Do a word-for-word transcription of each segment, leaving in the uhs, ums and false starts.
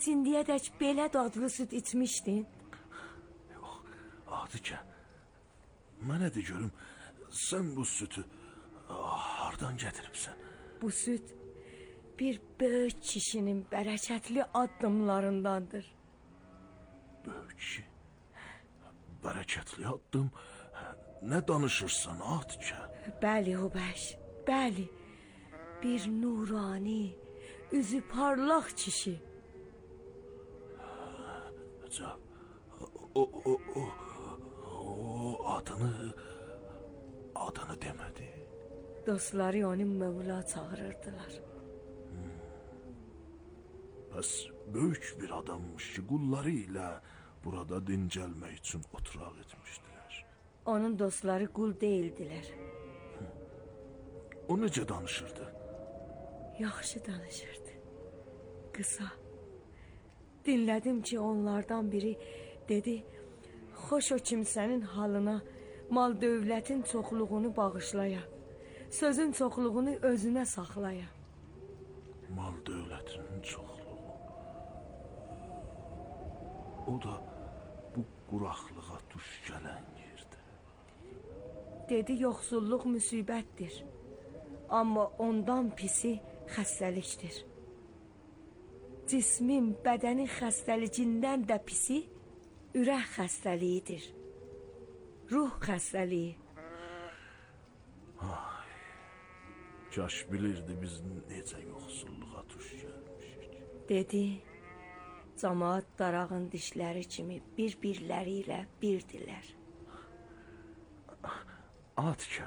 İndiyədək belə dadlı süt içmişdin? Yox, Adıca, mənə de görüm, sən bu sütü hardan gətiribsən? Bu süt bir böyük kişinin bərəkətli addımlarındandır. Böyük kişi? Bərəkətli addım? Nə danışırsan Adıca? Bəli Hubəş, bəli. Bir nurani, üzü parlaq kişi. O, o, o, o adını, adını demədi. Dostları onu Mövla çağırırdılar. Hmm. Bəs böyük bir adammış ki, qulları ilə burada dincəlmək üçün oturaq etmişdilər. Onun dostları qul deyildilər. O necə danışırdı? Yaxşı danışırdı. Qısa. Dinlədim ki, onlardan biri dedi, xoş o kimsənin halına, mal dövlətin çoxluğunu bağışlaya, sözün çoxluğunu özünə saxlaya. Mal dövlətinin çoxluğu. O da bu quraqlığa tuş gələn yerdə. Dedi, yoxsulluq müsibətdir. Amma ondan pisi xəstəlikdir. Cismin, bədənin xəstəliyindən də pisi ürək xəstəliyidir. Ruh xəstəliyi. Ay, kaş bilirdi biz necə yoxsulluğa tuş gəlmişik. Dedi, cəmaat darağın dişləri kimi bir-birləri ilə birdirlər. Atıca,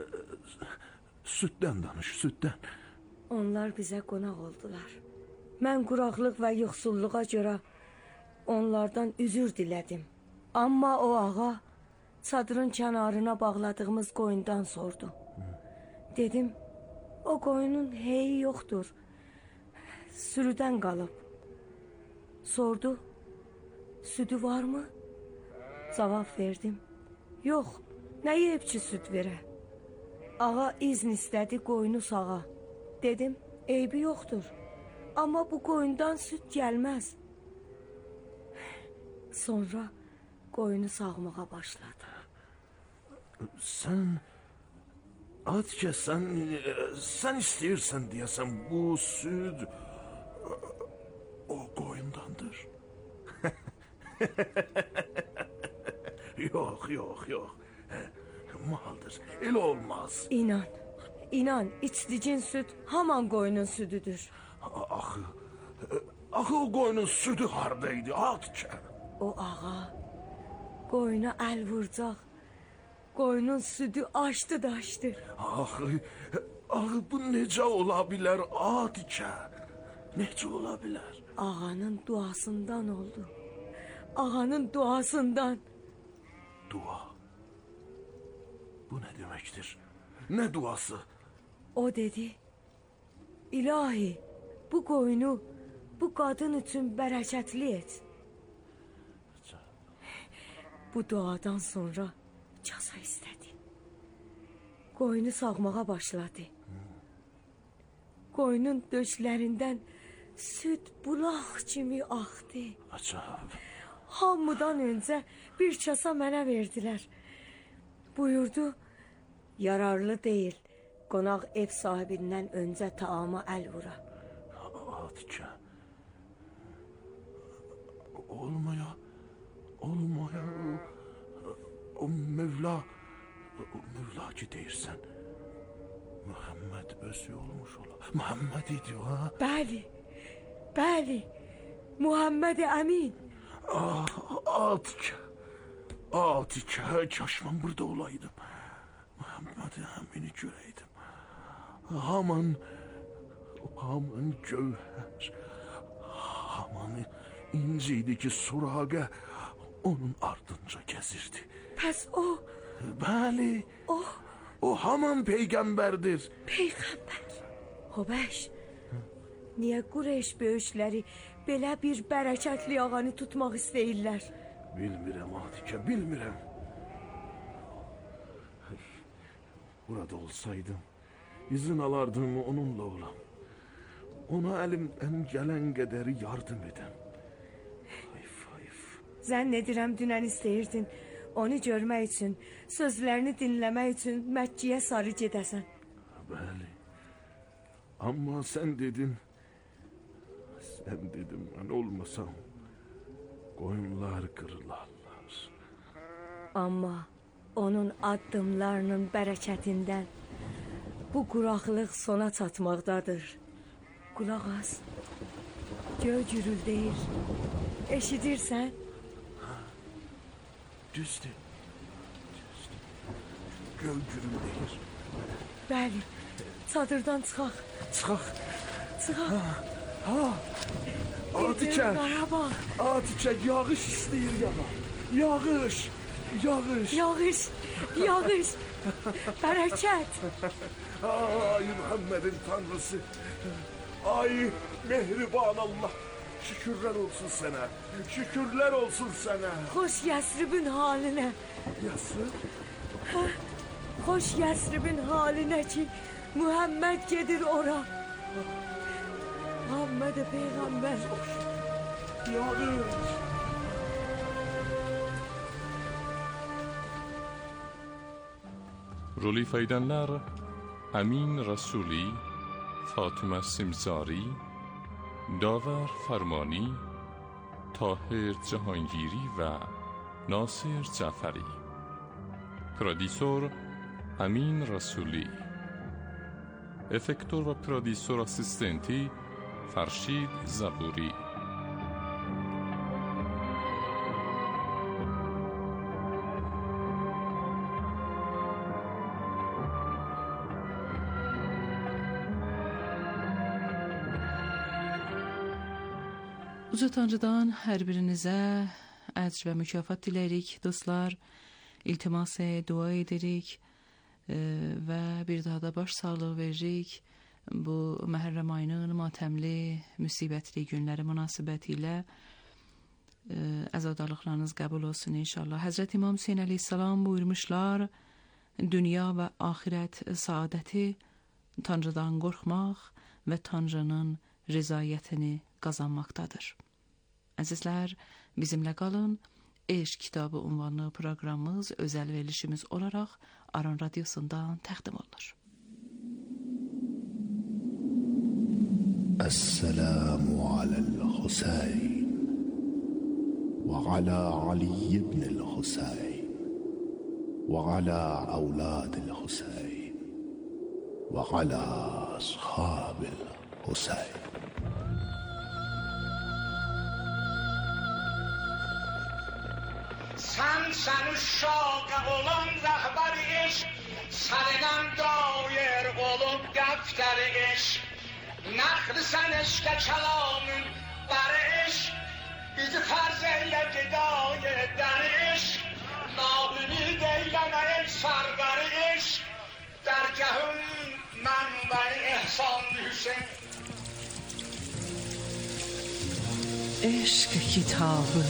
süddən danış, süddən. Onlar bizə qonaq oldular. Mən quraqlıq və yoxsulluğa görə onlardan üzür dilədim. Amma o ağa çadırın kənarına bağladığımız qoyundan sordu. Dedim, o qoyunun heyi yoxdur. Sürüdən qalıb. Sordu, südü varmı? Cavab verdim. Yox, nə yeyib ki süd verə? Ağa izn istədi qoyunu sağa. Dedim, eybi yoxdur. Amma bu qoyundan süd gəlməz. Sonra qoyunu sağmağa başladı. Sən, Atıca, sən, sən istəyirsən deyəsən bu süd o qoyundandır. Yox, yox, yox. Maldır, elə olmaz. İnan, inan, içdicin süd haman qoyunun südüdür. Axı, axı o qoyunun südü hardaydı, Atıca? O ağa qoyuna əl vuracaq. Qoyunun südü açdı daşdı. Axı, axı bu necə ola bilər, Atıca? Necə ola bilər? Ağanın duasından oldu. Ağanın duasından. Dua. Bu nə deməkdir? Nə duası? O dedi, İlahi, bu qoyunu bu qadın üçün bərəkətli et. Bu duadan sonra cəza istədi. Qoyunu sağmağa başladı. Qoyunun döşlərindən süd bulaq kimi axdı. Acab. Hamıdan öncə bir kasa mənə verdilər. Buyurdu, yararlı deyil, qonaq ev sahibindən öncə taama əl vura. Atıca, olmaya, olmaya, o Mövla, o Mövla ki deyirsən, Muhammed özü olmuş ola. Muhammed idi o, ha? Bəli, bəli, Muhammed Əmin. Ah, Atıca, Atıca, kaş mən burada olaydım. Muhammed Əmin'i görəydim. Haman, haman gövhər, haman inciydi ki Suraqə onun ardınca gəzirdi. Pəs o... Bəli, o... o haman peyğəmbərdir. Peyğəmbər. Hobəş, niyə Qureyş böyükləri belə bir bərəkətli ağanı tutmaq istəyirlər? Bilmirəm, Atıca, bilmirəm. Burada olsaydım, izin alardım onunla olam. Ona əlimdən gələn qədəri yardım edəm. Zənn edirəm dünən istəyirdin onu görmək üçün, sözlərini dinləmək üçün Məkkiyə sarı gedəsən. Bəli. Amma sən dedin, sən dedin mən olmasam qoyunlar qırılarlar. Amma onun addımlarının bərəkətindən bu quraqlıq sona çatmaqdadır. Qulaq as, göy gürüldəyir. Eşidirsən? Düzdür. Düzdür. Göy gürüldəyir. Bəli, çadırdan çıxaq. Çıxaq. Çıxaq. Ha. Atikə. Qarabağ. Atikə, yağış istəyir yana. Yağış. Yağış. Yağış. Yağış. Bərəkət. Ay Muhammed'in tanrısı. Ay mehriban Allah. Şükürler olsun sana. Şükürler olsun sana. Xoş Yəsribin halinə. Yasrib? Hə, xoş Yəsribin halinə ki, Muhammed gedir ora. Muhammed Peygamber. Yağış. Rolif edenler Amin Rasuli, Fatıma Simzari, Daver Farmani, Tahir Cahangiri و ناصر جعفری. پرودیسور امین رسولی. افکتور و پرودیسور اسیستنتی فرشید زبوری. Uca Tanrıdan hər birinizə əcr və mükafat diləyirik dostlar. İltimas dua edirik e, və bir daha da baş sağlığı veririk. Bu Məhərrəm ayının matəmli, müsibətli günləri münasibəti ilə e, əzadarlıqlarınız qəbul olsun inşallah. Həzrət İmam Hüseyin əleyhissalam buyurmuşlar, dünya və axirət saadəti Tanrıdan qorxmaq və Tanrının rızayətini qazanmaqdadır. Əzizlər, bizimlə qalın. Eşq kitabı unvanlı proqramımız özəl verilişimiz olaraq Aran Radyosu'ndan təqdim olunur. Esselamu alel-Husayn və ala Ali ibn-l-Husayn və ala avladil-Husayn və ala ashabil-Husayn. Sen sen uşağı olan rehber iş, seninle dair olup defter iş. Nakli sen eşke kelamın ber iş, bizi farz eyle gidayı der iş. Nabili deyleme el sargar iş, dergahın menbei ihsan Hüseyin. Eşq kitabı.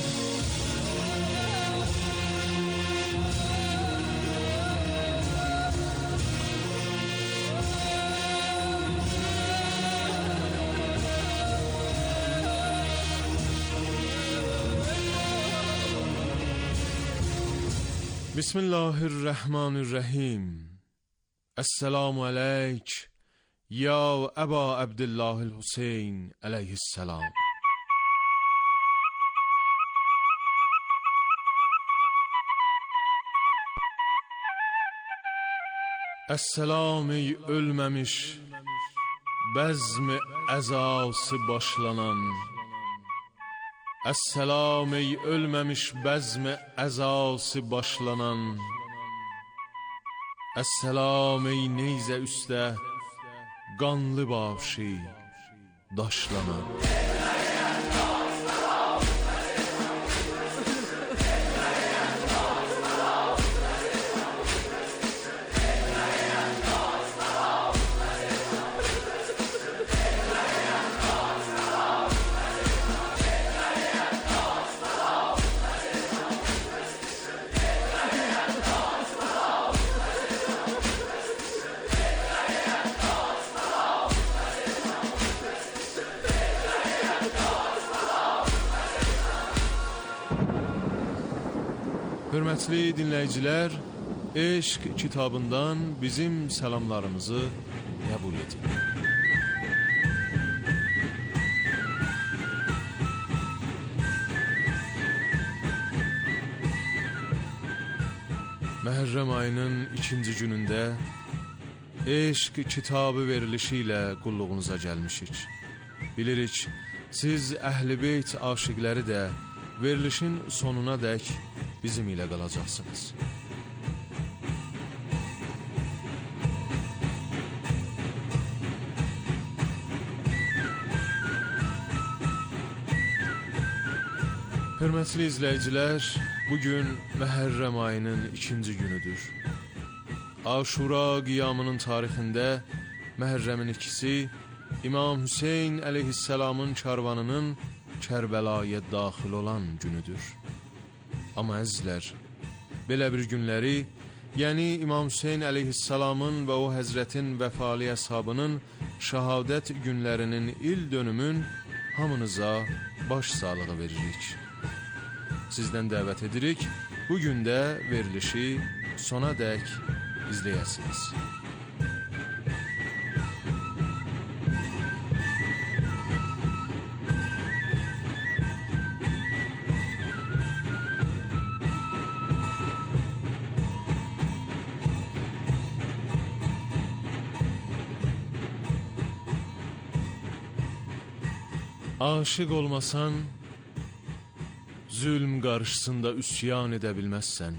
Bismillahirrahmanirrahim. Esselamu aleyk ya Eba Abdullahil Hüseyin aleyhisselam. Esselam ey ölmemiş, bezmi ezası başlanan. Esselam ey ölmemiş, bezmi ezası başlanan. Esselam ey neyze üste, qanlı başi daşlanan. Hörmətli dinləyicilər, Eşq kitabından bizim salamlarımızı qəbul edin. Məhərrəm ayının ikinci günündə Eşq kitabı verilişi ilə qulluğunuza gəlmişik. Bilirik, siz Əhl-i Beyt aşiqləri də verilişin sonuna dək bizim ilə qalacaqsınız. Hörmətli izləyicilər, bugün Məhərrəm ayının ikinci günüdür. Aşura qiyamının tarixində Məhərrəmin ikisi İmam Hüseyn əleyhisselamın karvanının Kərbəlaya daxil olan günüdür. Amma əzizlər, belə bir günləri, yəni İmam Hüseyn əleyhisselamın və o həzrətin vəfali əshabının şəhadət günlərinin il dönümün hamınıza baş sağlığı veririk. Sizdən dəvət edirik, bugün də verilişi sona dək izləyəsiniz. Aşık olmasan, zülm qarşısında üsyan edə bilməzsən.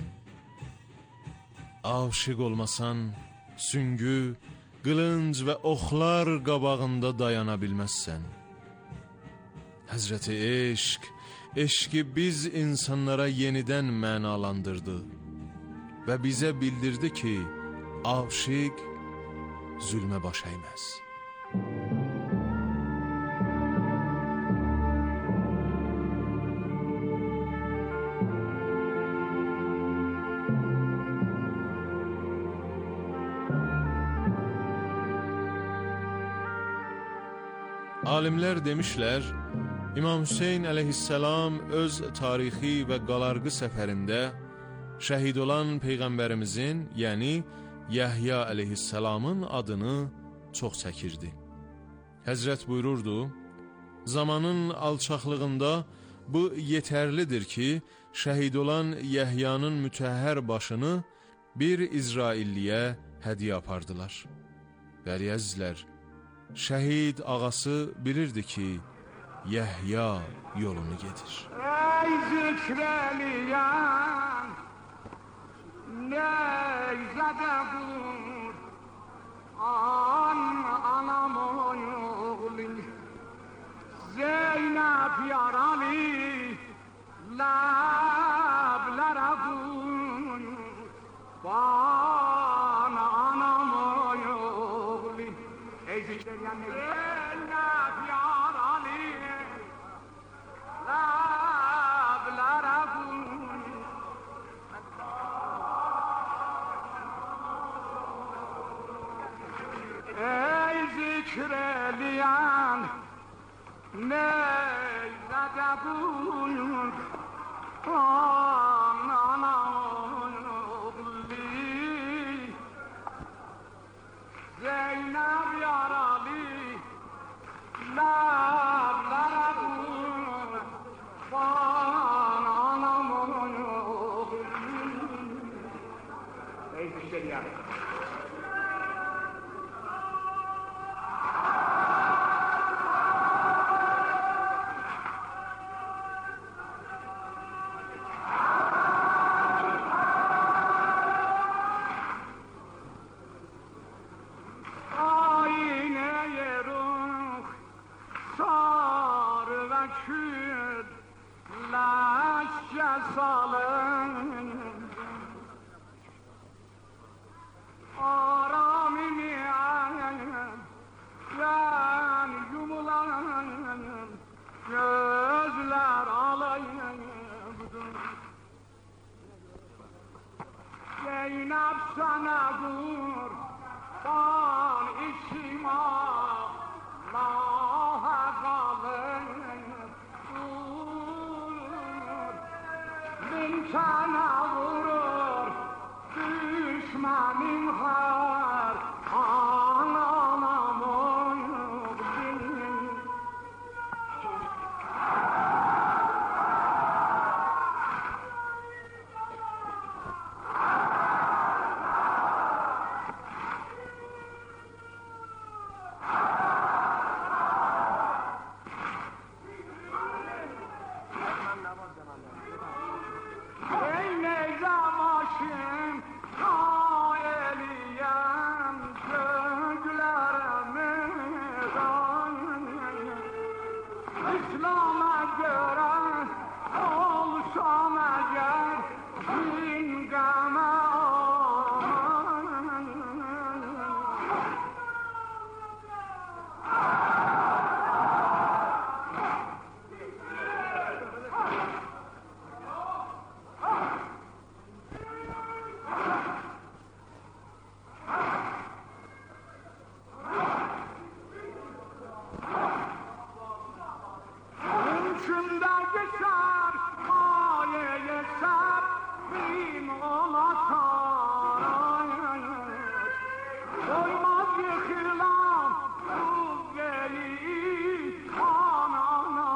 Aşık olmasan, süngü, qılınc və oxlar qabağında dayana bilməzsən. Həzrəti eşq, eşqi biz insanlara yenidən mənalandırdı və bizə bildirdi ki, aşık zülmə baş əyməz. Alimlər demişlər, İmam Hüseyn əleyhisselam öz tarixi və qalarğı səfərində şəhid olan Peyğəmbərimizin, yəni Yəhya əleyhisselamın adını çox çəkirdi. Həzrət buyururdu, zamanın alçaqlığında bu yetərlidir ki, şəhid olan Yəhyanın mütəhhər başını bir İsrailliyə hədiyyə apardılar. Bəli əzizlər, şəhid ağası bilirdi ki, Yəhya yolunu gedir. Ey zikreliyem, neyzede bur, an anamın oğlu, Zeynep yaralı, lablara bur, bana anamın oğlu. Ey zikreliyem, Zeynep yaralı, lablara bur. Ey zikreleyen, neyzede buyur, anamın oğlu, Zeynep yaralı, lablara buyur, anamın oğlu. Ey zikreleyen. Gözler alayımdı, Zeynep sana kurban içim Allah'a kalır. sana vurur düşmanın har anam oyun bilin. Ey nezamışım kaeliyem göklerimiz İslam'a göre olsam eğer bin gama Mümkünde geçer ayeye ser bin olatar Doymaz yıkılan kuvveyi anana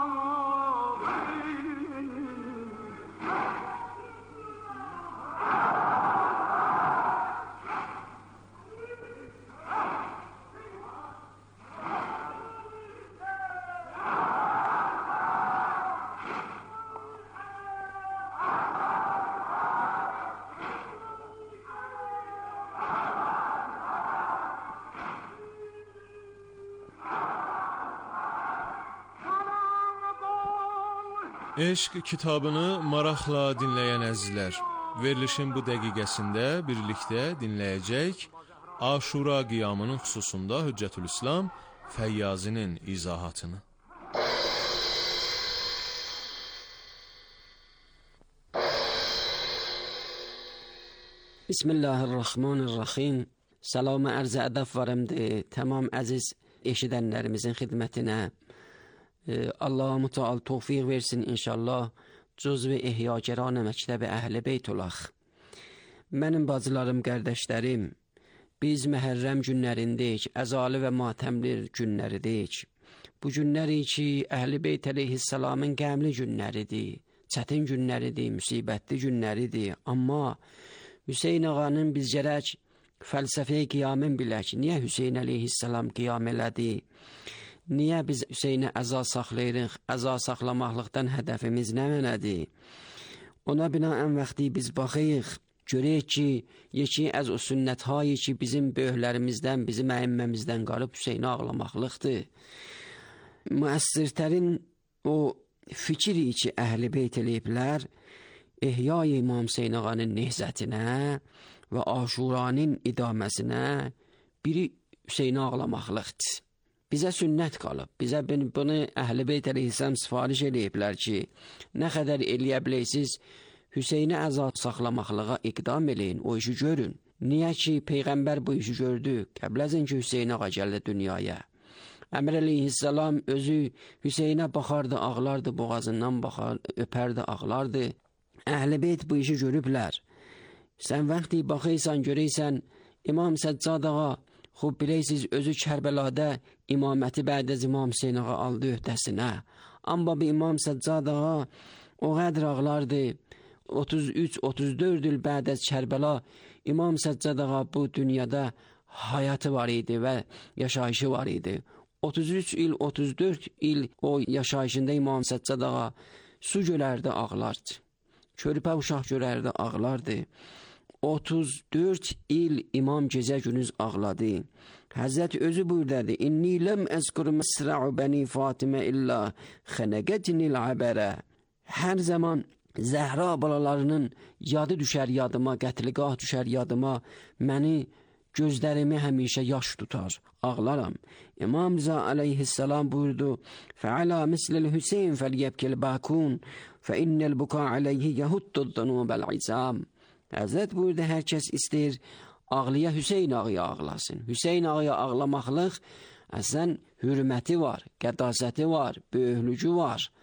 Eşq kitabını maraqla dinləyən əzizlər, verilişin bu dəqiqəsində birlikdə dinləyəcək Aşura qiyamının xüsusunda Hüccətülislam Fəyyazinin izahatını. Bismillahirrahmanirrahim. Salam ərz ədəf varımdır tamam əziz eşidənlərimizin xidmətinə. Allah müteal tevfik versin inşallah cüzv-i ihyageran məktəb Əhl-i Beyt olaq. Mənim bacılarım, qardaşlarım, biz Məhərrəm günlərindəyik, əzali və matəmli günləridəyik. Bu günləri ki, Əhl-i Beyt əleyhissalamın qəmli günləridir, çətin günləridir, müsibətli günləridir. Amma Hüseyin ağanın biz gərək fəlsəfəyə qiyamın bilək. Niyə Hüseyin əleyhissalam qiyam elədi? Niyə biz Hüseyinə əza saxlayırıq? Əza saxlamaqlıqdan hədəfimiz nə mənədir? Ona binaən vaxtı biz baxıyıq, görək ki, yeki əz o sünnəthayi ki, bizim böyüklərimizdən, bizim əyimməmizdən qalıb Hüseyinə ağlamaqlıqdır. Müəssirtərin o fikri ki, Əhl-i Beyt eləyiblər, İhya-i İmam Hüseyin ağanın nehzətinə və Aşuranın idaməsinə biri Hüseyinə ağlamaqlıqdır. Bizə sünnət qalıb, bizə bunu Əhl-i Beyt əleyhissalam sifariş eləyiblər ki, nə qədər eləyə biləysiz, Hüseyinə əza saxlamaqlığa iqdam eləyin, o işi görün. Niyə ki, Peyğəmbər bu işi gördü, qəbləzin ki, Hüseyin ağa gəldi dünyaya. Əmr əleyhissalam özü Hüseynə baxardı, ağlardı, boğazından baxar, öpərdi, ağlardı. Əhl-i Beyt bu işi görüblər. Sən vaxtı baxıysan, görəysən, İmam Səccad ağa, xub biləysiz, özü Kərbəlada imaməti bə'd-əz İmam Hüseyin ağa aldı öhdəsinə. Amma bu İmam Səccad ağa o qədər ağlardı. otuz üç otuz dörd il bə'd-əz Kərbəla İmam Səccad ağa bu dünyada hayatı var idi və yaşayışı var idi. otuz üç il, otuz dörd il o yaşayışında İmam Səccad ağa su gölərdi, ağlardı. Körpə uşaq görərdi, ağlardı. otuz dörd il İmam gecə günüz ağladı. Həzrət özü buyurdadı. İnni ləm əzkur məsra'u bəni Fatimə illa xənəqətinil əbərə. Hər zaman Zəhra balalarının yadı düşər yadıma, qətligah düşər yadıma, məni, gözlərimi həmişə yaş tutar, ağlaram. İmam Rıza aleyhisselam buyurdu. Fəalə mislil Hüseyin fəliyəbkil bəkun, fə innəl buka aleyhi yəhuddu zunubəl izam. Həzrət buyurdu, hər kəs istəyir, ağlıya Hüseyin ağıya ağlasın. Hüseyin ağıya ağlamaqlıq, əslən, hürməti var, qədasəti var, böyüklücü var.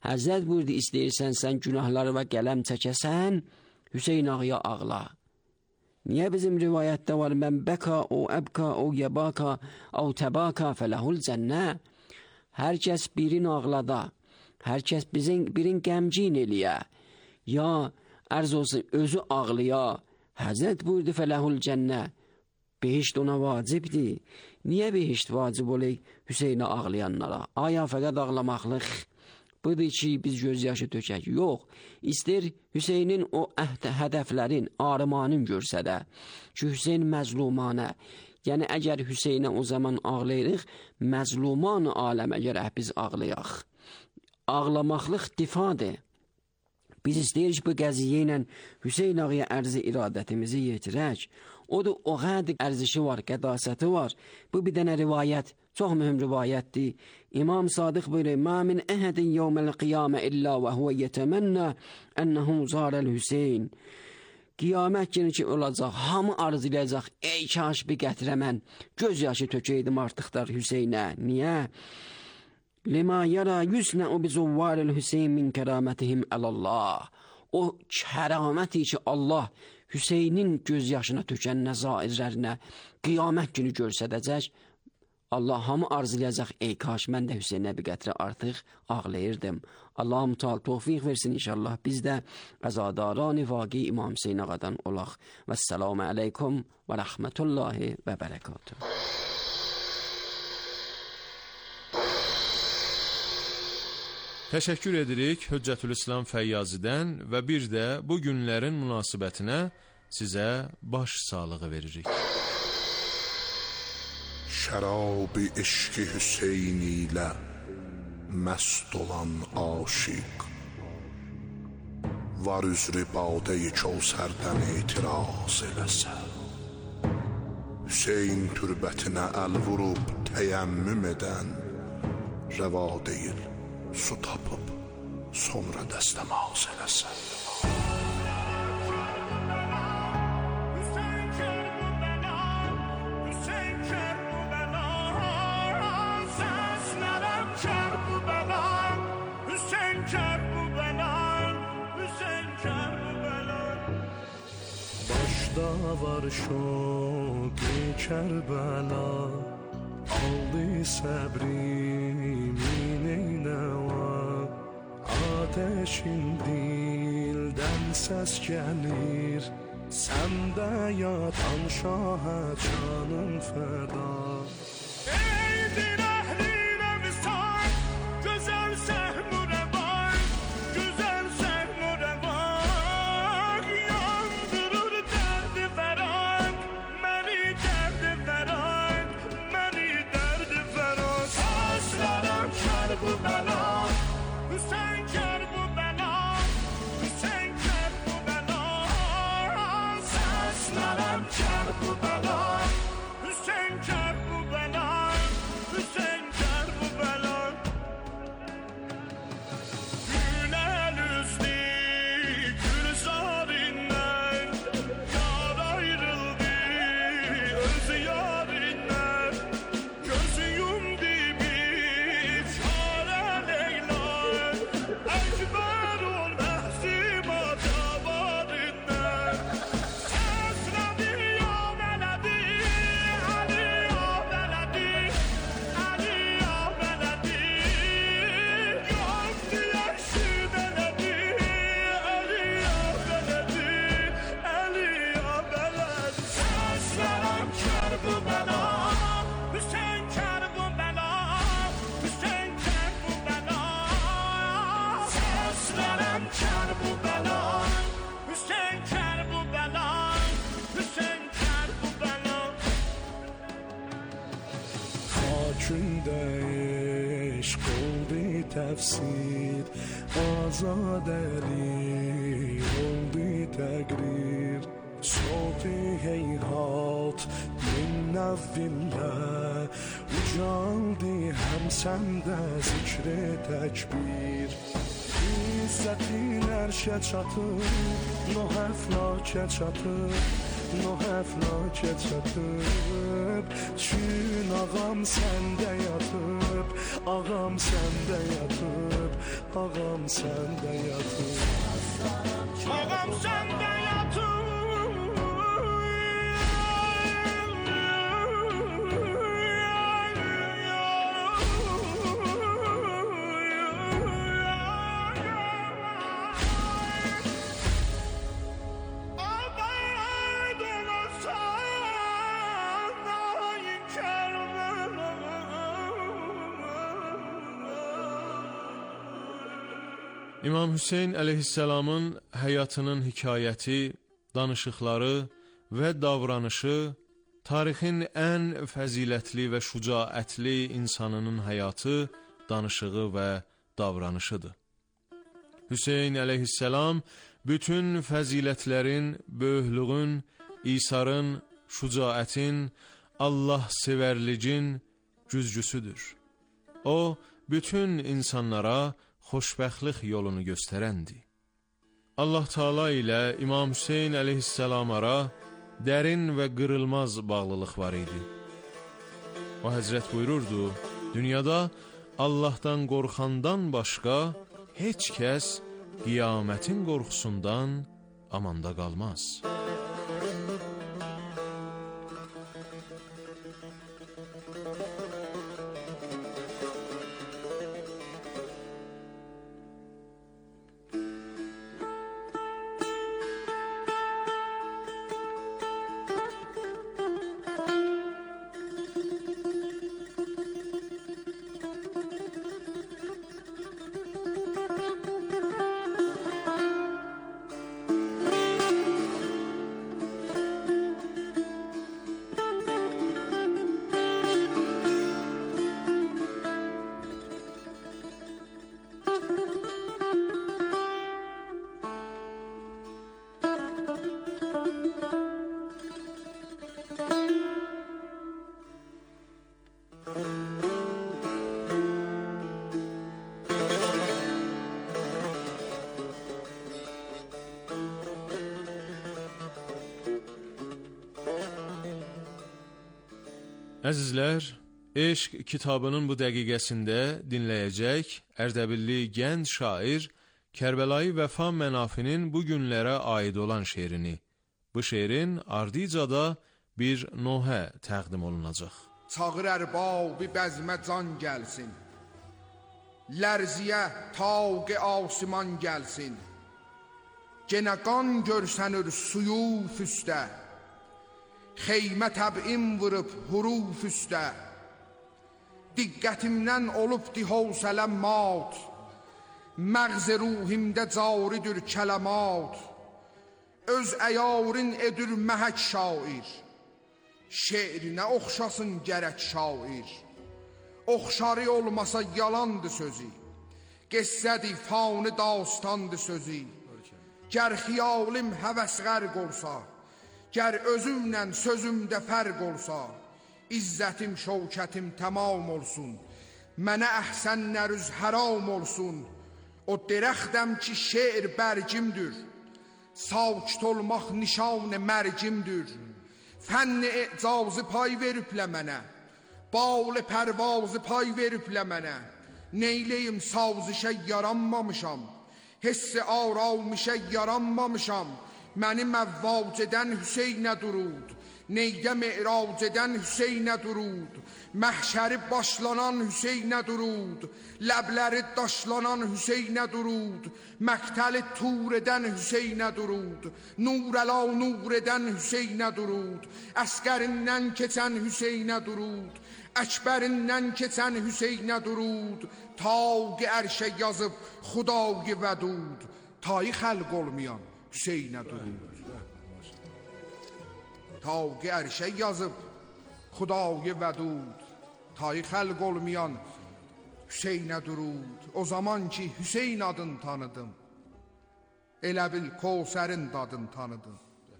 Həzrət buyurdu, istəyirsən sən günahları və qələm çəkəsən, Hüseyn ağaya ağla. Niyə bizim rivayətdə var, mən bəka, o əbka, o yəbaka, o təbaka fələhul cənnə? Hər kəs birin ağlada, hər kəs bizim, birin qəmcin eləyə, ya ərz olsun, özü ağlıya. Həzrət buyurdu, fələhul cənnə. Behişt ona vacibdir. Niyə behişt vacib olay Hüseynə ağlayanlara? Aya fəqət ağlamaqlıq budur ki, biz gözyaşı tökək. Yox, istər Hüseynin o hədəflərin, arımanın görsə də ki, Hüseyn məzlumanə. Yəni, əgər Hüseynə o zaman ağlayırıq, məzluman aləmə gərək biz ağlayaq. Ağlamaqlıq difadır. Biz istəyirik bu qəziyyə ilə Hüseyn ağaya ərzi iradətimizi yetirək. O da o qədər ərzişi var, qədasəti var. Bu bir dənə rivayət, çox mühüm rivayətdir. İmam Sadıq buyuruyor, "Mə min əhədin yevməl qiyamə illə və huvə yetəmənnə ənəhu zarəl Hüseyn." Qiyamət günü ki olacaq, hamı arzulayacaq, ey kaş bir qətrə mən göz yaşı tökəydim artıqlar Hüseynə. Niyə? Lima yara yusna'u bi zuvvaril Hüseyn min kəramətihim əlallah. O kəraməti ki Allah Hüseynin göz yaşına tökən nəzairlərinə qiyamət günü görsədəcək. Allah hamı arzulayacaq, ey kaş mən də Hüseynə bir qətrə artıq ağlayırdım. Allah mütəal tövfiq versin inşallah. Biz də əzadarani vaqi İmam Hüseyn ağadan olaq. Vəssalamu aleykum və rəhmətullahi və bərəkatuhu. Təşəkkür edirik Hüccətülislam Fəyyazidən və bir də bu günlərin münasibətinə sizə baş sağlığı veririk. Şərab-ı eşq-i Hüseyn ilə məst olan aşiq, var üzrü badə-i Kəvsərdən etiraz eləsə, Hüseyn türbətinə əl vurub təyəmmüm edən rəva deyil, su tapıb sonra dəstəmaz eləsə. Başda var şoqi Kərbəla, aldı səbrimi neynəva, ateşin dildən səs gəlir, səndə yatan şahə canın fəda. Eydir əhlinə misal, gözəl səhmürə var, gözəl səhmürə var, yandırır dərdi fəraq, məni dərdi fəraq, məni dərdi fəraq. Saçlarım kər bu bəla, Hüseyn kər bu bəla, Hüseyn kər bu bəla. Saçlarım kər bu bəla, Hüseyn kər bu bəla, Hüseyn kər bu bəla. Günel üstü gülzarindən, yar ayrıldı öz yarindən, gözü yumdu bir çare Leyla, əkbər ol məhzimat avarindən. Səslədi ya vələdi, Əli ya vələdi, Əli ya vələdi, yoktu yakşı vələdi, Əli ya vələdi, Əli ya vələdi. Səslərəm kər bu bəla, Hüseyn kər bu bəla, Hüseyn kər bu bəla. Səslərəm kər bu bəla, Hüseyn kər bu bəla, Hüseyn kər bu bəla. Xakündə eşq oldu təfsir, azadəli oldu təqrir. Soğudu heyhat min nəvvillə, ucaldı həm səndə zikr-i təkbir. İzzətin ərşə çatır, noh əflakə çatır, no həflakə çatıb Çün ağam səndə yatıb Ağam səndə yatıb Ağam səndə yatıb Ağam səndə yatıb İmam Hüseyn əleyhisselamın həyatının hekayəti, danışıqları və davranışı tarixin ən fəzilətli və şücaətli insanının həyatı, danışığı və davranışıdır. Hüseyn əleyhisselam bütün fəzilətlərin, böyüklüğün, İsarın, şücaətin, Allah sevərlicin güzgüsüdür. O, bütün insanlara xoşbəxtlik yolunu göstərəndir. Allah Taala ilə İmam Hüseyn əleyhisselam ara dərin və qırılmaz bağlılıq var idi. O Həzrət buyururdu, dünyada Allahdan qorxandan başqa heç kəs qiyamətin qorxusundan amanda qalmaz. Əzizlər, Eşq kitabının bu dəqiqəsində dinləyəcək Ərdəbilli gənc şair Kərbəlayı Vəfa Mənafinin bu günlərə aid olan şeirini. Bu şeirin ardicada bir nohə təqdim olunacaq. Çağır ərbabi bəzmə can gəlsin, lərziyə tağ-ı asiman gəlsin, genə qan görsənür suyuf üstə, xeymə təbim vırıb huruf üstə, diqqətimdən olubdi hövsələm mat, məğz ruhimdə caridir kələmat, öz əyarın edir məhək şair, şeirinə oxşasın gərək şair, oxşarı olmasa yalandır sözü, qissədi fanı dastandır sözü, gər xiyalim həvəs qərq olsa, gər özümlə sözümdə fərq olsa, İzzətim, şəvkətim tamam olsun, mənə əhsənlər üz haram olsun, o dirəxtəm ki şeir bərcimdir, sakit olmaq nişan mərcimdir, fənni icazı pay veriblə mənə, bağlı pərvazı pay veriblə mənə, neyləyim sazişə yaranmamışam, hissi aramışə yaranmamışam, məni məvvac edən Hüseynə durud, neydə mi'rac edən Hüseynə durud, məhşəri başlanan Hüseynə durud, ləbləri daşlanan Hüseynə durud, məqtəli tur edən Hüseynə durud, nurəla nur edən Hüseynə durud, əskərindən keçən Hüseynə durud, əkbərindən keçən Hüseynə durud, tağ-ı ərşə yazıb xudayı vədud, tayı xəlq olmayan Hüseynə durud. Tağ-ı ərşə yazıb xudayı vədud, tayı xəlq olmayan Hüseynə durud. O zaman ki Hüseyn adını tanıdım, elə bil Kövsərin dadını tanıdım.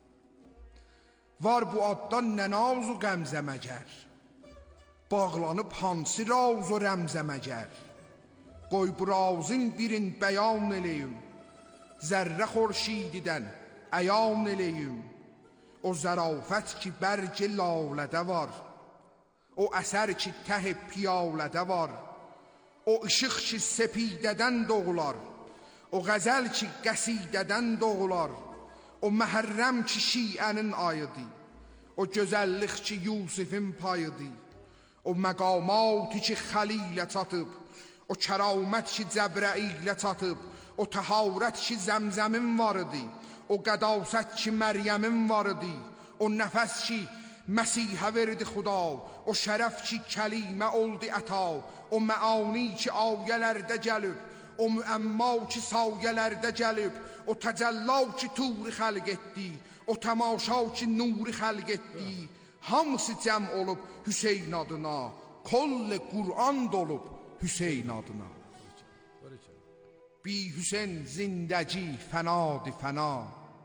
Var bu addan nə naz-u qəmzə məgər, bağlanıb hansı raz-u rəmzə məgər, qoy bu razın birin bəyan eləyim, zərrə xorşididən əyan eləyim, O zərafət ki bərg lalədə var, o əsər ki təh piyalədə var, o işıq ki sepidədən doğular, o qəzəl ki qəsidədən doğular, o məhərrəm ki şiənin ayıdır, o gözəllik ki Yusifin payıdır, o məqamat ki xəlilə çatıb, o kəramət ki Cəbrəilə çatıb, o təharət ki Zəmzəmin varıdır, o qədasət ki Məryəmin varıdır, o nəfəs ki Məsihə verdi Xuda, o şərəf ki kəlimə oldu əta, o məani ki ayələrdə gəlib, o müəmma ki sayələrdə gəlib, o təcəlla ki turi xəlq etdi, o təmaşa ki nuri xəlq etdi, hamısı cəm olub Hüseyn adına, koll Qur'an dolub Hüseyn adına. Bi Hüseyn zindəci fənadi fəna,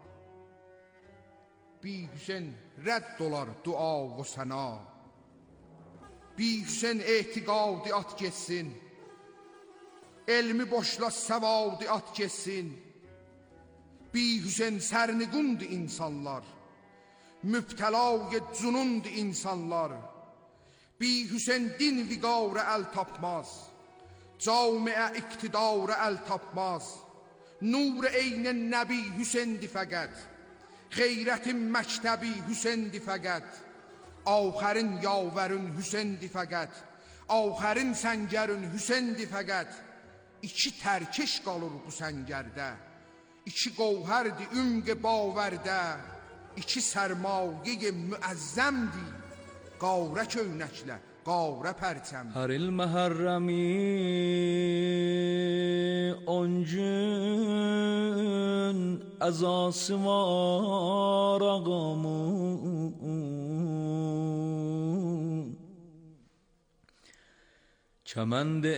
bi Hüseyn rədd olar dua və səna, bi Hüseyn etiqadi at geçsin, elmi boşla səvadi at geçsin, bi Hüseyn sərniqundu insanlar, mübtəlaya cunundu insanlar, bi Hüseyn din viqarə əl tapmaz, camiə iqtidarə əl tapmaz, nur eynən nəbi Hüseyndi fəqət, xeyrətin məktəbi Hüseyndi fəqət, axərin yavərin Hüseyndi fəqət, axərin səngərin Hüseyndi fəqət, iki tərkeş qalır bu səngərdə, iki qovhərdi ümq bavərdə, iki sərmayə müəzzəmdi, qavrə köynəklə, qavrə pərçəmdi. Hər il məhərrəmi on gün əzası var ağamın, kəmənd-i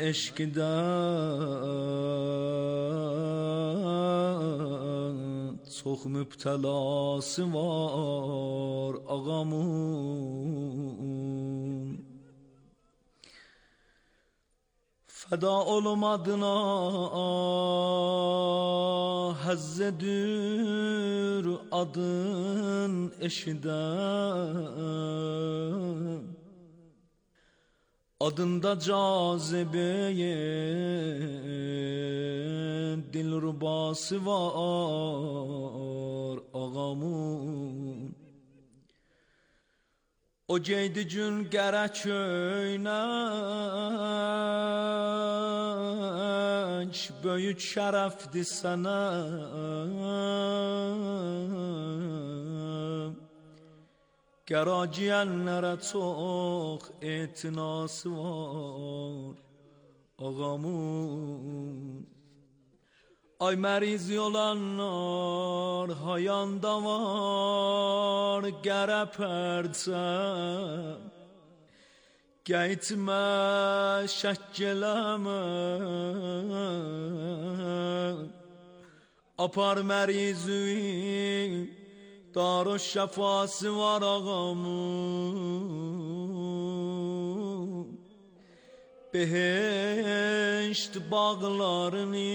eşqidən çox mübtəlası var ağamın. Fəda olmadına həzzədir adın eşidən, adında cazibeye dilrubası var ağamın. O geydi gün qərə köynək, böyük şərəfdir sənə, qəraciyənlərə çox etinası var ağamın. Ay mərizi olanlar hayanda var qərə pərçəm, gəytmə şəkk eləmə, apar mərizi dar o şəfası var ağamın. Behişt bağlarını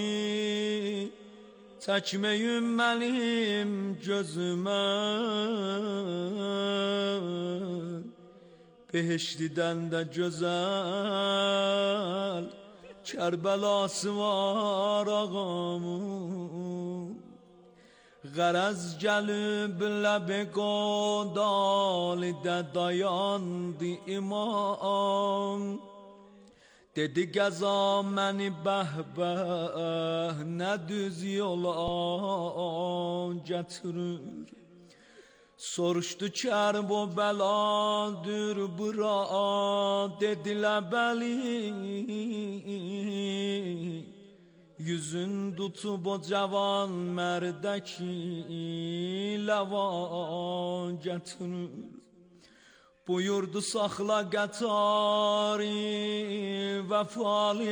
çəkməyim mənim gözümə, behiştidən də gözəl Kərbəlası var ağamın. Qərəz gəlib ləb-i qodalidə dayandı imam, dedi qəza məni bəh-bəh nə düz yola gətirir. Soruşdu kərb o bəladır bura, dedilər bəli. Yüzün tutub o cavan mərdəki ləvan gətirir. Buyurdu saxla qətari vəfali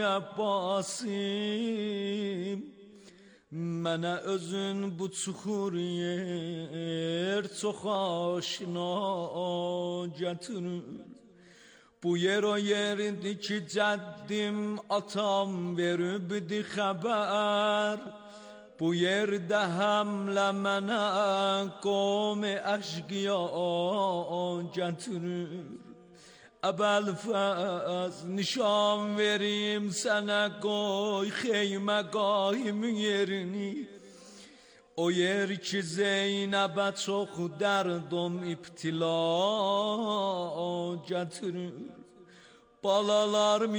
Abbasim, mənə özün bu çuxur yer çox aşina gətirir. Bu yer o yerdi ki cəddim atam veribdi xəbər, Bu yerde hamle mənə qom-i əşqiya gətirir. Əbəlfəz nişan verim sənə qoy xeymə qaimin yerini. O yer ki Zeynəbə çox dərdom ibtila gətirir. Balalarım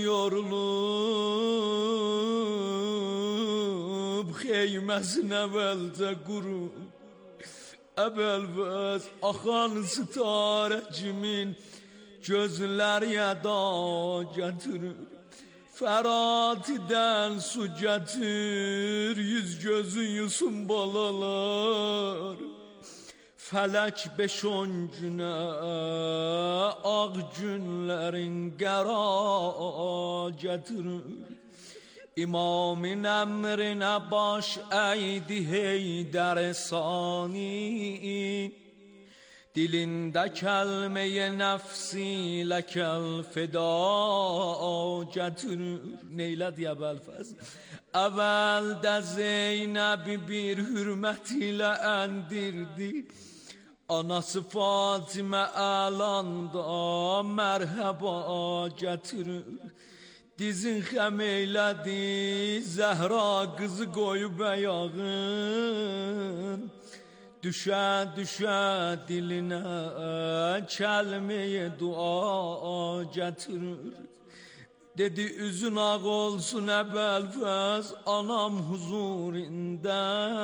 yorulub xeyməsin əvvəlcə qurub. Əvvəlvəz axan sitarə kimin gözləri yada gətirir. Feratidən su gətir, yüz gözü yusun balalar. Fələk beş on günə ağ günlərin qəra gətirir. İmamın əmrinə baş əydi Heydər Sani. Dilində kəlməyə nəfsi ləkəl feda gətirir. Neylədi Əbəlfəz? Əvvəldə Zeynəbi bir hürmət ilə əndirdi. Anası Fatimə əlanda mərhəba gətirir. Dizin xəm eylədi Zəhra qızı qoyub əyağın. Düşə düşə dilinə kəlməyə dua gətirir. Dedi üzün ağ olsun Əbəlfəz anam huzurində.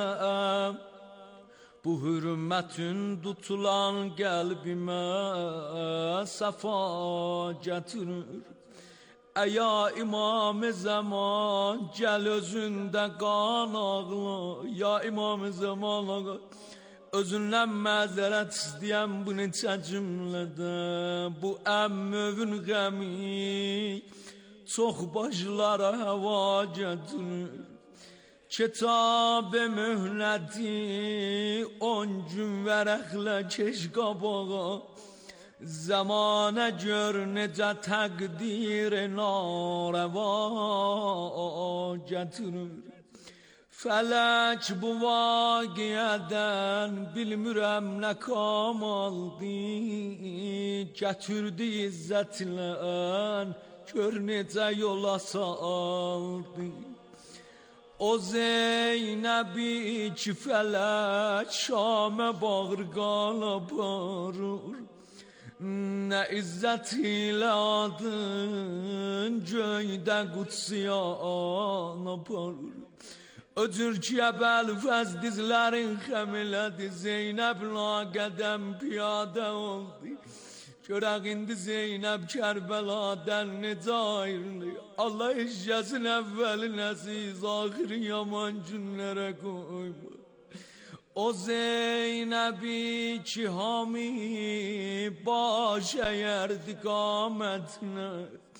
Bu hürmətin tutulan qəlbimə səfa gətirir. Əya İmam-ı Zaman gəl özündə qan ağla. Ya İmam-ı Zaman ağa özündən məzərət istəyəm bu neçə cümlədə. Bu əmmövün qəmi çox başlara həva gətirir. Kitab-ı mühnəti on gün vərəqlə keş qabağa. Zamanə gör necə təqdir narəva gətirir. Fələk bu vaqiədən bilmirəm nə kam aldı. Gətirdi izzətlə gör necə yola saldı. O Zeynəbi ki fələk Şamə bağırqan aparır. Nə izzət ilə adın göydə qudsiyan aparır. Öcür ki Əbəlfəz dizlərin xəm elədi. Zeynəb laqədəm piyadə oldu. Görək indi Zeynəb Kərbəladən necə ayrılır. Allah işləsin əvvəlin əziz, axırı yaman günlərə qoyma. O Zeynəbi ki hami baş əyərdi qamətinə.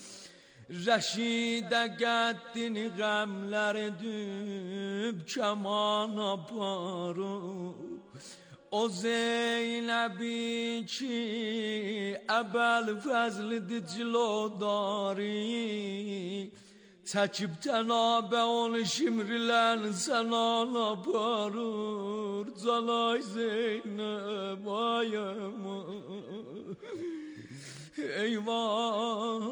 Rəşidə qəddini qəmlər edib kəman aparıb. O Zeynəbi ki Əbəlfəzlidir cilodari. Çəkib tənabə onu şimrilən sənan aparır. Canay Zeynəb ayəm eyvah.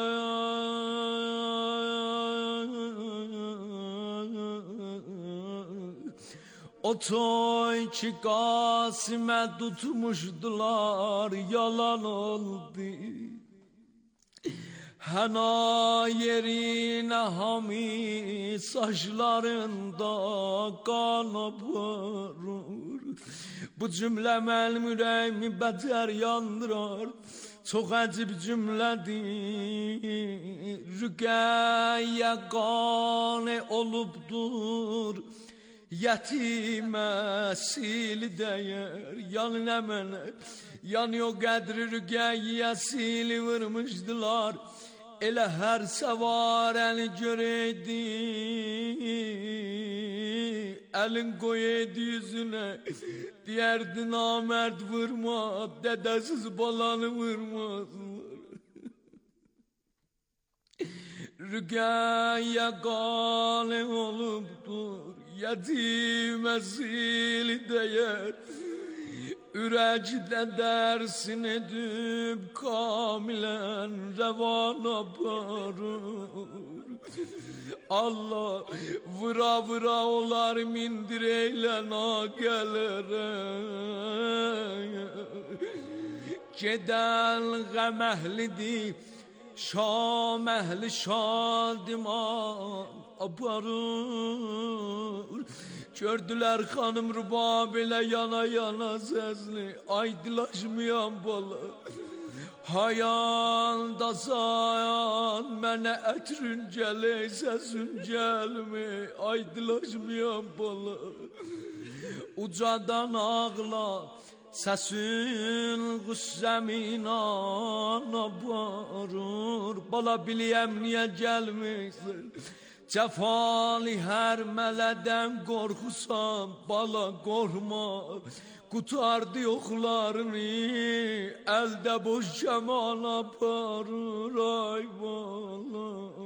O toy ki Qasimə tutmuşdular yalan oldu. Həna yerinə hami saçlarında qan aparır. Bu cümlə mənim ürəyimi bətər yandırar. Çox əcib cümlədir. Rüqəyyə qanı olubdur. Yetimə sil dəyər. Yani nə mənə? Yani o qədri rüqəyyə sili vurmuşdular. Elə hər səvarəni görəydi. Əlin qoyaydı yüzünə. Deyərdi namərd vurma. Dədəsiz balanı vurmazlar. Rüqəyyə qanı olubdur. yetimesiyle değer. Ürəkdə dərsin edib kamilen revan aparır. Allah vıra vıra olar mindir eyle nagəlere. Gedən qəm əhlidir, şam əhli şadiman aparır. Gördüler hanım rübab ile yana yana sesli, aydılaşmayan bala. Hayalda sayan mene etrin gele sesin gelme, aydılaşmayan bala. Ucadan ağla sesin qüssəmin ana barır. Bala biliyem niye gelmişsin? Cefali her meleden korkusam bala korkma. Kutardı yoklarını elde boş cemal aparır ay bala.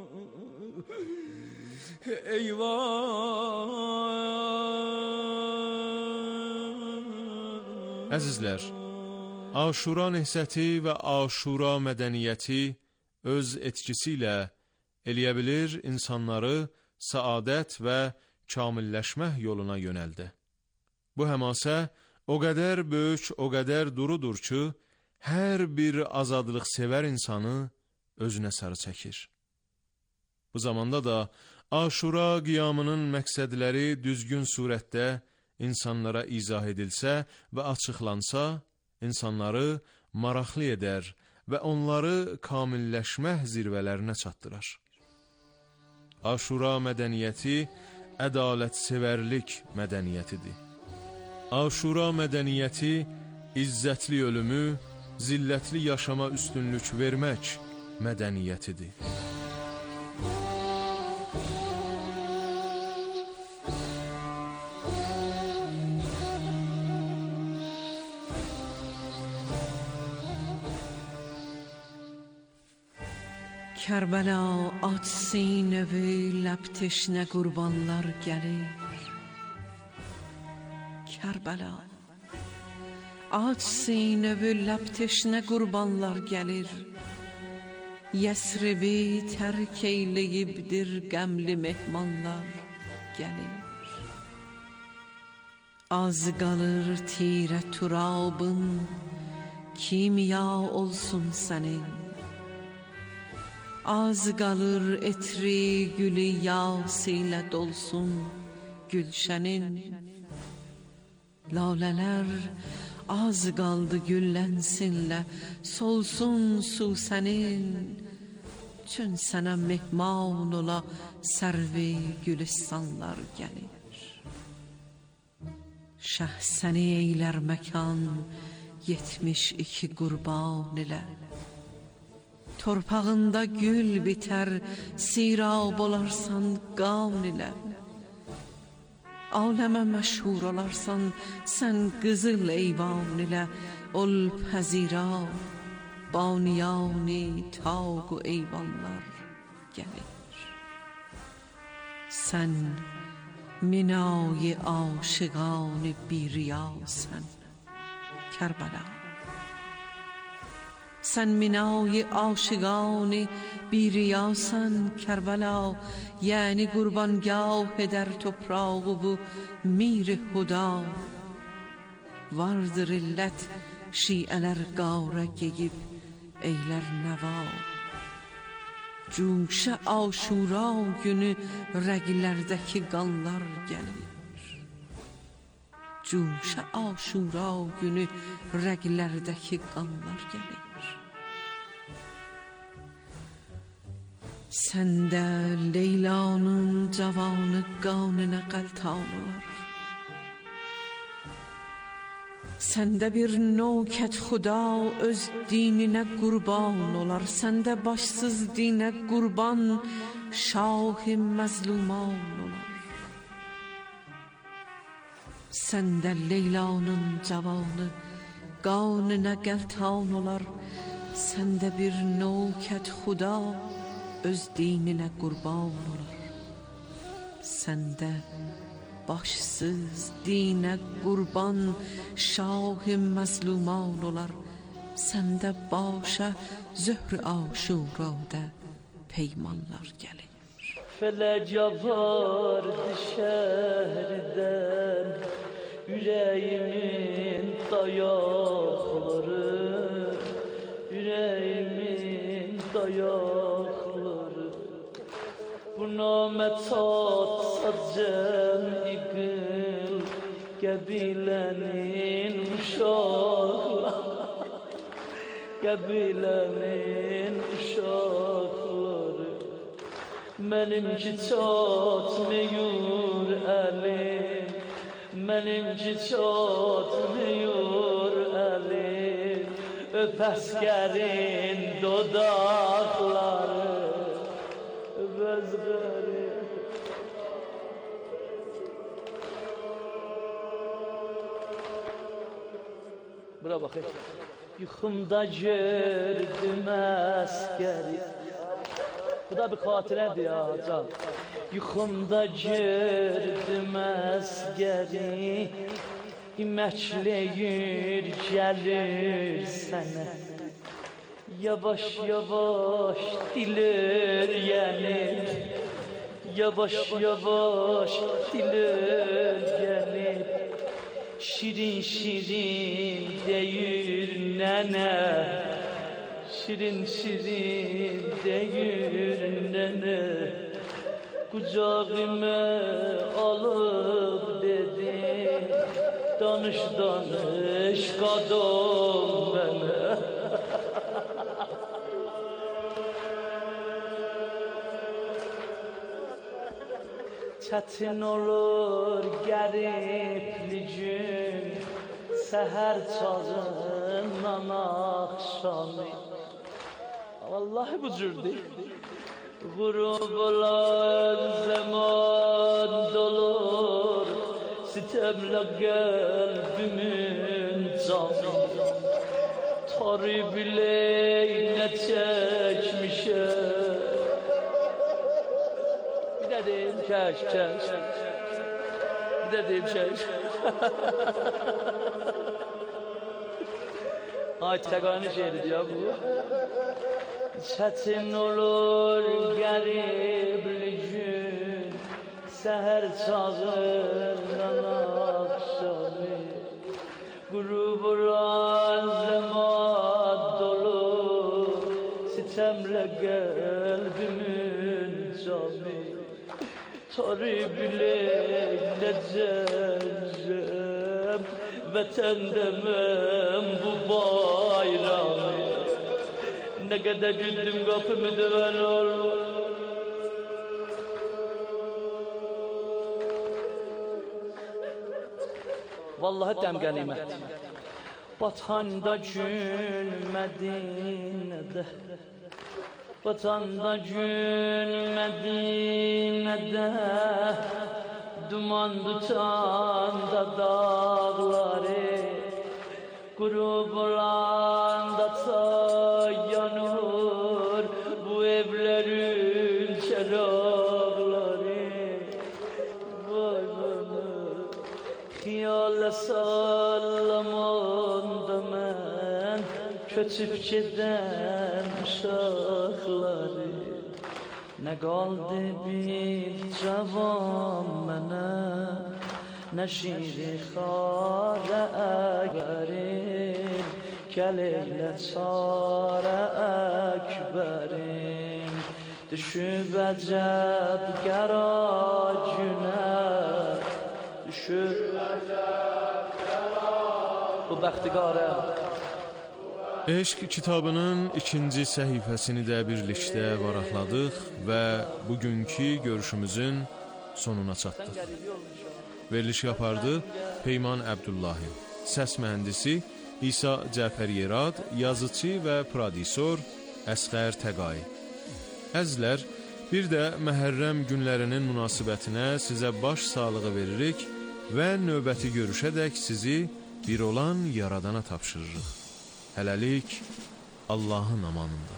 Eyvah. Əzizlər, Aşura nehsəti və Aşura mədəniyyəti öz etkisi ilə eləyə bilir insanları səadət və kamilləşmə yoluna yönəldi. Bu həmasə o qədər böyük, o qədər durudur ki, hər bir azadlıq sevər insanı özünə sarı çəkir. Bu zamanda da Aşura qiyamının məqsədləri düzgün surətdə insanlara izah edilsə və açıqlansa, insanları maraqlı edər və onları kamilləşmə zirvələrinə çatdırar. Aşura mədəniyyəti ədalətsevərlik mədəniyyətidir. Aşura mədəniyyəti izzətli ölümü, zillətli yaşama üstünlük vermək mədəniyyətidir. Kərbala aç sinəvi ləb teşnə qurbanlar gəlir. Kərbala aç sinəvi ləb teşnə qurbanlar gəlir. Yəsribi tərk eyləyibdir qəmli mehmanlar gəlir. Az qalır tirə turabın, kimya olsun sənin. Az qalır etri gülü yas ilə dolsun gülşənin. Lalələr az qaldı güllənsinlə solsun susənin. Çün sənə mehman ola sərvi gülistanlar gəlir. Şəh səni eylər məkan yetmiş iki qurban ilə. Torpağında gül bitər, sirab olarsan qan ilə. Aləmə məşhur olarsan, sən qızıl eyvan ilə. Ol pəzira, baniyani taq و eyvanlar gəlir. Sən minay aşıqan biriyasən, Kərbəla. Sen minay aşıqan biriyasan Kerbela, yani qurbanگاه در toprağı bu mir huda. Vardır illət şiələr qara geyib eylər nəva. Cuşə aşura günü rəqlərdəki qanlar gəlir. Cuşə aşura günü rəqlərdəki qanlar gəlir. Səndə Leylanın cavanı qanına qəltan olar. Səndə bir nokət xuda öz dininə qurban olar. Səndə başsız dinə qurban şah-ı məzluman olar. Səndə Leylanın cavanı qanına qəltan olar. Səndə bir nokət xuda öz dininə qurban olar. Səndə başsız dinə qurban şah-ı məzluman olar. Səndə başa zöhr-ü aşurada peymanlar gəlir. Felece vardı şehirden yüreğimin dayakları, yüreğimin dayakları. Bu namet satsa cem-i-gül Gebilenin uşakları, Gebilenin uşakları. Benimki çatmıyor elim, benimki çatmıyor elim. Öp askerin dodakları, öp askerin. Buna bakayım. Yuxumda gördüm askeri. Bu da bir xatirədir ya can. Yuxumda gördüm əskəri, İməkləyir gəlir sənə. Yavaş yavaş dilir yenir, Yavaş yavaş dilir yenir. Şirin şirin deyir nənə, Şirin şirin deyir nene. Kucağıma alıp dedi, danış danış kadın bana. Çətin olur qəribli gün, səhər çağından axşamı. Vallahi bu cürdür. Gurub olan zaman dolur, sitemle kalbimin canı. Tarı bileğine çekmişim. Bir de deyim keş keş. Bir de deyim keş. Ay Tegani şehri ya bu. Çətin olur qəribli gün, səhər çağından axşamı. Qurub olan zaman dolur, sitemle qəlbimin canı. Tarı biləklə cəncəm, vətən deməm bu bayramı. Ne kadar güldüm kapımı döven olur. Vallahi dem ganimet. Batanda gün Medine'de, Batanda gün Medine'de, duman tutan da dağları, Grup olan da yanır bu evlerin çıraqları. Vay bana, xiyala sallamanda mən köçüb gedən uşaqları. Nə qaldı bir cavan mənə, nə şiri xarə əgərim, Gəleylə çarə əkbərim. Düşüb əcəb qəra günə, Düşüb əcəb qəra bu bəxtiqarə. Eşq kitabının ikinci səhifəsini də birlikdə varaqladıq və bugünkü görüşümüzün sonuna çatdıq. Veriliş yapardı Peyman Əbdullahi, səs mühəndisi İsa Cəfər Yerad, yazıcı və prodüsor Əsqər Təqay. Əzlər, bir də Məhərrəm günlərinin münasibətinə sizə baş sağlığı veririk və növbəti görüşədək sizi bir olan Yaradana tapşırırıq. Hələlik Allahın amanında.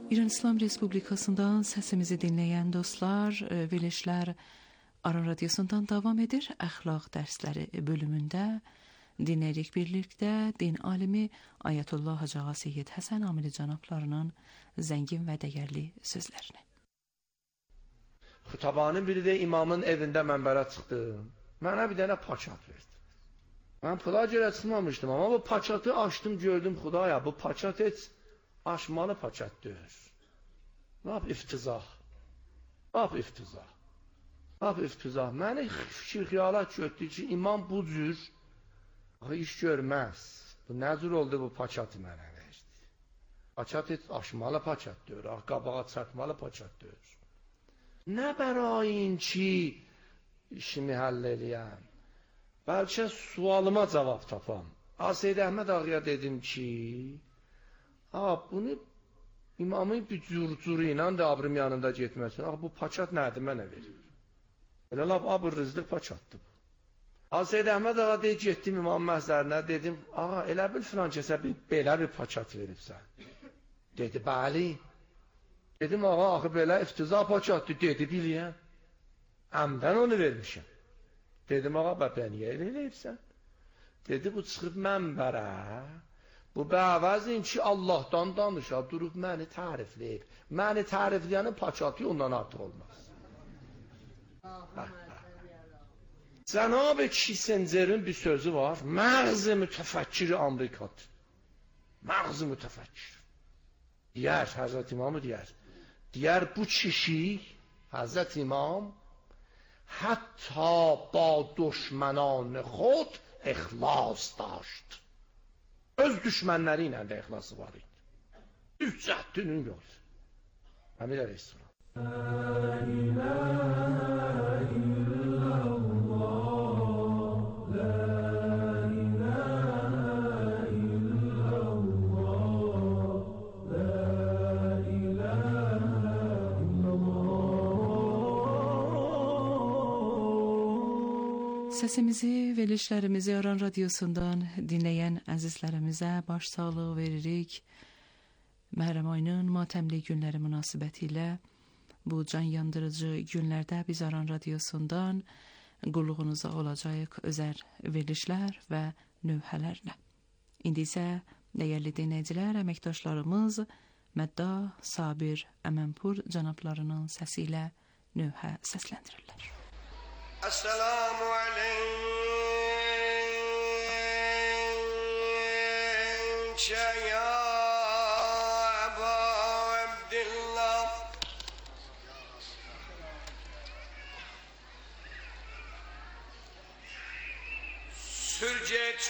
İran İslam Respublikasından sesimizi dinleyen dostlar, e, verilişler Aran Radyosu'ndan devam edir. Əxlaq dərsləri bölümündə dinləyirik birlikdə din alimi Ayətullah Hacı Ağa Seyyid Həsən Amili cənablarının zəngin və dəyərli sözlərini. Xutabanın biri də imamın evində mənbərə çıxdım. Mənə bir dənə paçat verdi. Mən pula görə çıxmamışdım, amma bu paçatı açdım, gördüm, Xudaya, bu paçat heç aşmalı paçat deyir. Lap iftizah. Lap iftizah. Lap iftizah. Məni fikir xiyalat götdü ki, imam bu cür iş görməz. Bu nə cür oldu bu paçatı mənə verdi. Paçat heç aşmalı paçat deyir, qabağa çatmalı paçat deyir. Nə bərayin ki, işimi həll eləyəm. Bəlkə sualıma cavab tapam. Seyyid Əhməd Ağaya dedim ki, bunu imamın bir cür-cürü ilə də abrim yanında getməsin. Bu paçat nədir, mənə verir. Elə lap abırrızlıq paçatdır bu. Seyyid Əhməd Ağa deyib, getdim imam məhzərinə, dedim, ağa, elə bil filan kəsə bir belə bir paçat veribsən. Dedi, bəli. Dedim, ağa, axı belə iftiza paçatdır, dedi, biliyəm. Əmdən onu vermişəm. Dedim, ağa, bə, niyə elə eləyibsən? Dedi, bu çıxıb mənbərə, bu bəvəzin ki, Allahdan danışa, durub məni tərifləyib. Məni tərifləyənin paçatı ondan artıq olmaz. Cənab-ı Kissincerin bir sözü var, məğz-i mütəfəkkir Amerikadır. Məğz-i mütəfəkkir. Deyər, Həzrət İmamı deyər. Deyər, bu kişi, Həzrət İmam, hətta ba düşmənان xod ixlas daşt. Öz düşmənləri ilə də ixlası var idi. Üç cəhdinin yol. Əmir Əleyhisselam. La ilahe illallah, la ilahe illallah, la ilahe illallah. Səsimizi, verilişlərimizi Aran Radyosu'ndan dinləyən əzizlərimizə baş sağlığı veririk. Məhrəm ayının matəmli günləri münasibətilə bu can yandırıcı günlərdə biz Aran Radyosu'ndan qulluğunuza olacaq özəl verilişlər və növhələrlə. İndi isə dəyərli dinləyicilər, əməkdaşlarımız Mədda Sabir Əmənpur cənablarının səsi ilə növhə səsləndirirlər. Esselamu aleykə ya Əba Abdillah. Sürget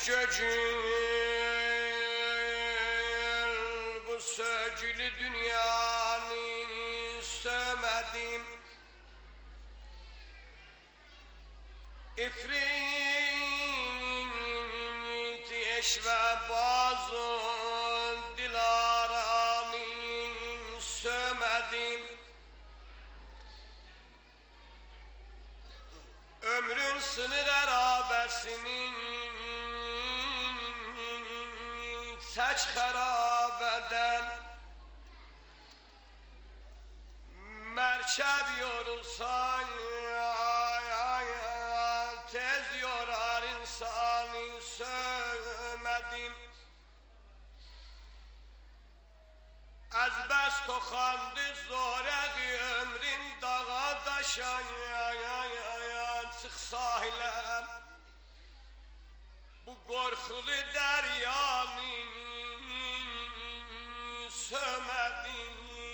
göcül bu söcülü dünyanı sömedim. İfrit eşve bazın dilaranı sömedim. Ömrün sınır erabesinin saç harabeden merkep yorulsan tez yorar insanı söylemedim. Az bes toxandı zorəqi ömrüm dağa daşan çıx sahiləm bu qorxulu dəryanı sömədim.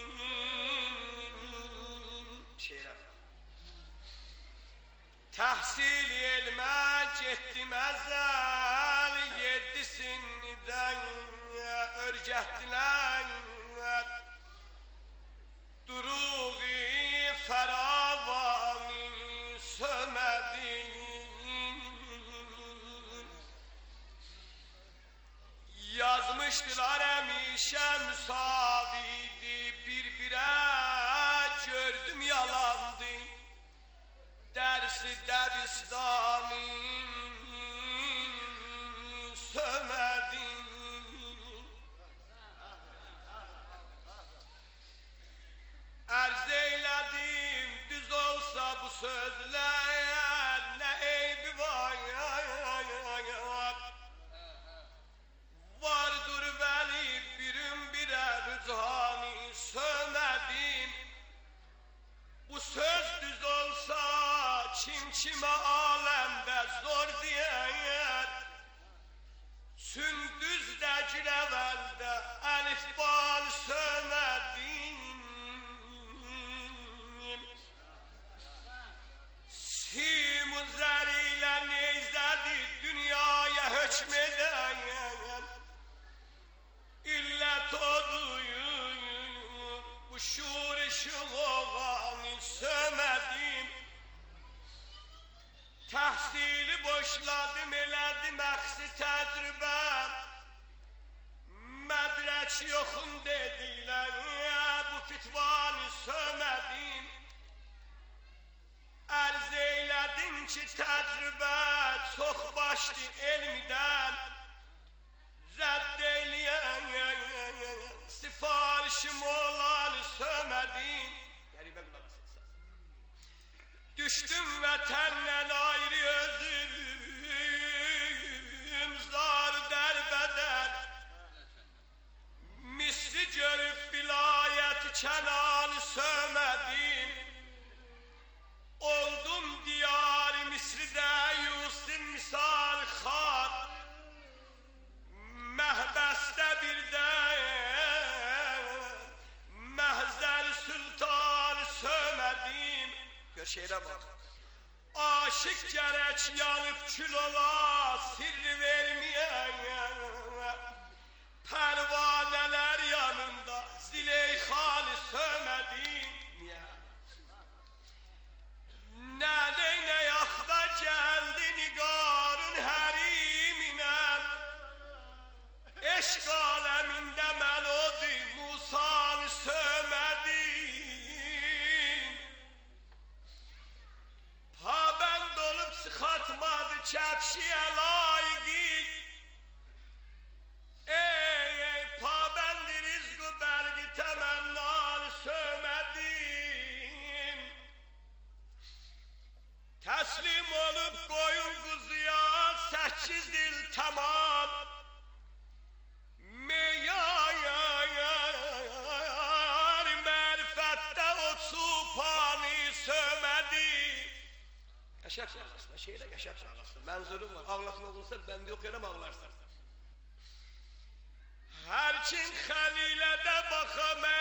Təhsil elmə getdim əzəl yeddisindən örgətdilər duruği fəravanı sömədim. Yazmışdılar əmişə müsavidi bir-birə gördüm yalandı dersi dəbistanı sömədim. sözler ne eybi var. Vardır veli birim birer rüzhani sömedim. Bu söz düz olsa çim çime alemde zor diyer. Sündüzde gülevelde elif bal sömedim. Simuzlar ile neyzedi dünyaya hükmeden. İllet oduyum bu şuur şuğanı sömedim. Tahsili boşladım elədim əxsi təcrübəm. Mədrək yoxun dedilər bu fitvanı sömədim. Ərz eylədim ki təcrübə çox başdı elmdən. Rədd eyləyən sifarişim olanı sömədim. Düştüm vətəndən ayrı özüm zar dərbədər. Misri görüb vilayət kənanı sömədim. Oldum diyar Misri'də Yusuf misal xar. Məhbəsdə birdən məhzər sultan sömədim. Gör şeirə bak. Aşık gerek yanıp kül ola sirri vermeyen. Pervaneler yanında Züleyxanı sömədim. Ne ne yaxda geldi nigarın həriminə. Eşq aləmində melodi Musanı sömədim. Pabend olup sıxatmadı çəpşiyə layiqik. Ey ey pabendi rizqı bərqi təmənnalı sömədim. Təslim olup koyun kuzuya sekiz il tamam. Meyar mərifətdə o supanı sömədi. Qəşəb şahlasın, şeydə qəşəb şahlasın. Mənzurum var, ağlasın olursa bəndə oxuyana ağlarsan. Hər kim xəlilə də baxam.